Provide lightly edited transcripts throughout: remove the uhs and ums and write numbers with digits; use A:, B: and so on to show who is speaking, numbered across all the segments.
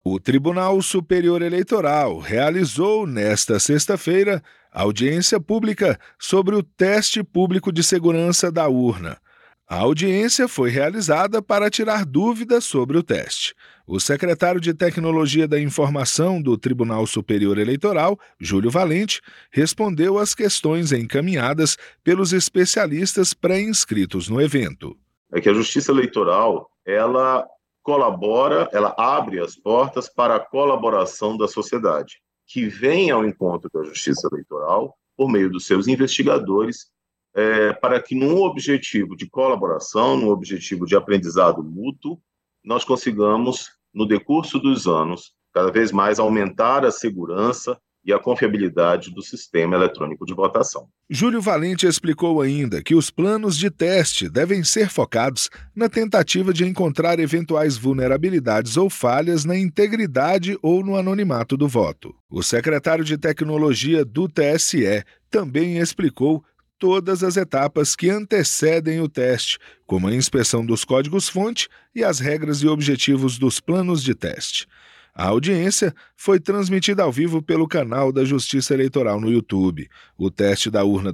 A: O Tribunal Superior Eleitoral realizou, nesta sexta-feira, audiência pública sobre o teste público de segurança da urna. A audiência foi realizada para tirar dúvidas sobre o teste. O secretário de Tecnologia da Informação do Tribunal Superior Eleitoral, Júlio Valente, respondeu às questões encaminhadas pelos especialistas pré-inscritos no evento.
B: É que a Justiça Eleitoral, ela colabora, ela abre as portas para a colaboração da sociedade, que vem ao encontro da Justiça Eleitoral por meio dos seus investigadores, para que num objetivo de colaboração, num objetivo de aprendizado mútuo, nós consigamos, no decurso dos anos, cada vez mais aumentar a segurança e a confiabilidade do sistema eletrônico de votação.
A: Júlio Valente explicou ainda que os planos de teste devem ser focados na tentativa de encontrar eventuais vulnerabilidades ou falhas na integridade ou no anonimato do voto. O secretário de Tecnologia do TSE também explicou todas as etapas que antecedem o teste, como a inspeção dos códigos-fonte e as regras e objetivos dos planos de teste. A audiência foi transmitida ao vivo pelo canal da Justiça Eleitoral no YouTube. O teste da urna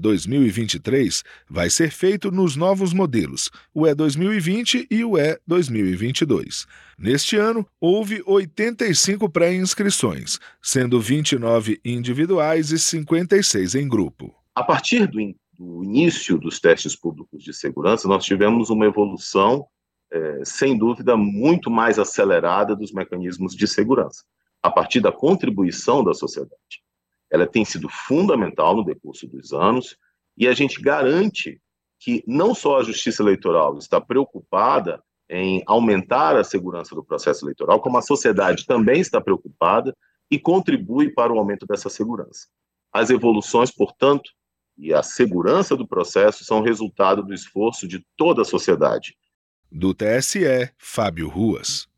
A: 2023 vai ser feito nos novos modelos, o E2020 e o E2022. Neste ano, houve 85 pré-inscrições, sendo 29 individuais e 56 em grupo.
B: A partir do início dos testes públicos de segurança, nós tivemos uma evolução sem dúvida, muito mais acelerada dos mecanismos de segurança, a partir da contribuição da sociedade. Ela tem sido fundamental no decurso dos anos e a gente garante que não só a Justiça Eleitoral está preocupada em aumentar a segurança do processo eleitoral, como a sociedade também está preocupada e contribui para o aumento dessa segurança. As evoluções, portanto, e a segurança do processo são resultado do esforço de toda a sociedade.
A: Do TSE, Fábio Ruas.